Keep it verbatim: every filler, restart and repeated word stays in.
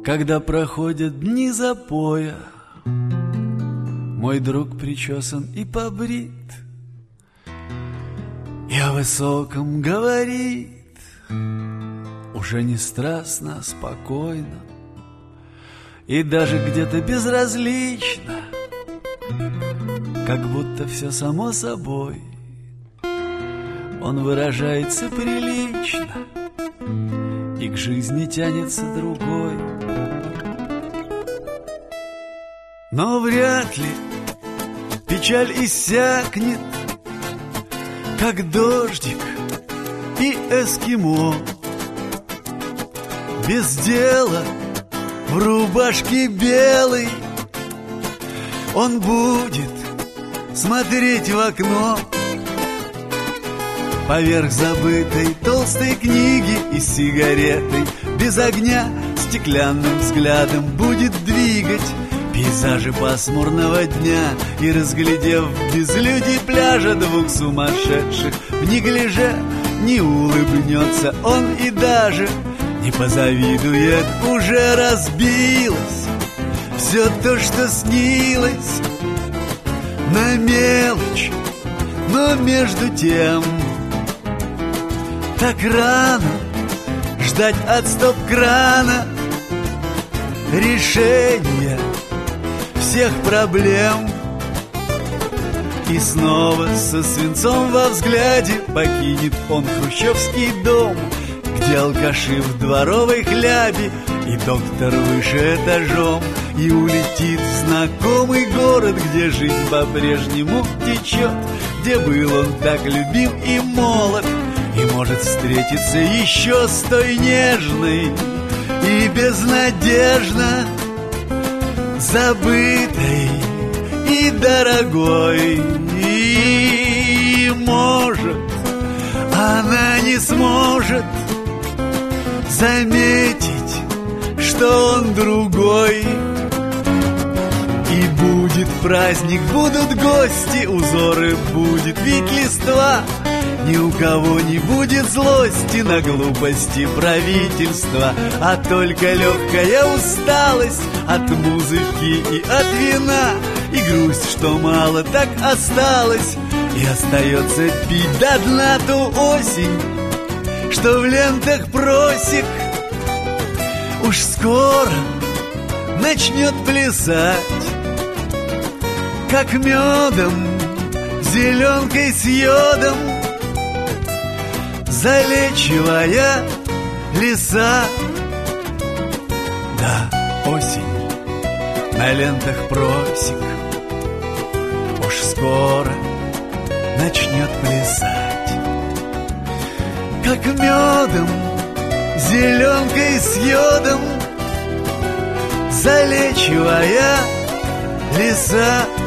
Когда проходят дни запоя, мой друг причесан и побрит, и о высоком говорит, уже не страстно, а спокойно, и даже где-то безразлично, как будто все само собой. Он выражается прилично, и к жизни тянется другой. Но вряд ли печаль иссякнет, как дождик и эскимо. Без дела в рубашке белой он будет смотреть в окно поверх забытой толстой книги и сигаретой без огня стеклянным взглядом будет двигать пейзажи пасмурного дня и, разглядев в безлюдии пляжа двух сумасшедших, в неглиже не улыбнется он и даже не позавидует. Уже разбилось все то, что снилось, на мелочь, но между тем так рано ждать от стоп-крана решения всех проблем. И снова со свинцом во взгляде покинет он хрущевский дом, где алкаши в дворовой хлябе и доктор выше этажом, и улетит в знакомый город, где жизнь по-прежнему течет, где был он так любим и молод, и может встретиться еще с той нежной и безнадежно забытой и дорогой. И может она не сможет заметить, что он другой. И будет праздник, будут гости, узоры будет вид листва, ни у кого не будет злости на глупости правительства, а только легкая усталость от музыки и от вина, и грусть, что мало так осталось, и остается пить до дна ту осень, что в лентах просек уж скоро начнет плясать, как медом, зеленкой с йодом, залечивая леса. Да, осень на лентах просек уж скоро начнет плясать, как медом, зеленкой с йодом, залечивая леса.